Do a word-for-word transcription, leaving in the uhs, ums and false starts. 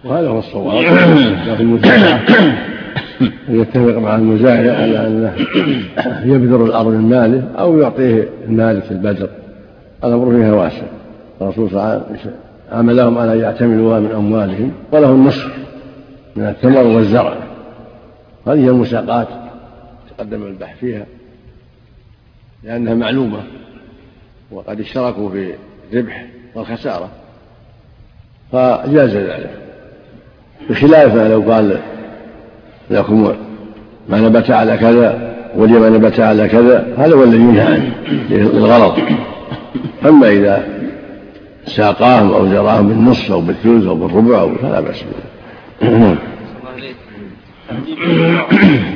وهذا هو الصواب. لكن المزارع يتفق مع المزارع على أنه يبذر الأرض من ماله أو يعطيه المال في البذر، الأمر فيها واسع. الرسول صلى الله عليه وسلم عملهم على يعتملوها من أموالهم وله النصف من الثمر والزرع. هذه المساقات تقدم البحث فيها لأنها معلومة، وقد اشتركوا في الربح والخسارة فجاز ذلك، بخلاف لو قال لكم ما نبت على كذا ولي ما نبت على كذا، هذا هو الذي ينهى عنه للغرض. أما إذا ساقاهم أو زراهم بالنصف أو بالثلث أو بالربع فلا بأس به.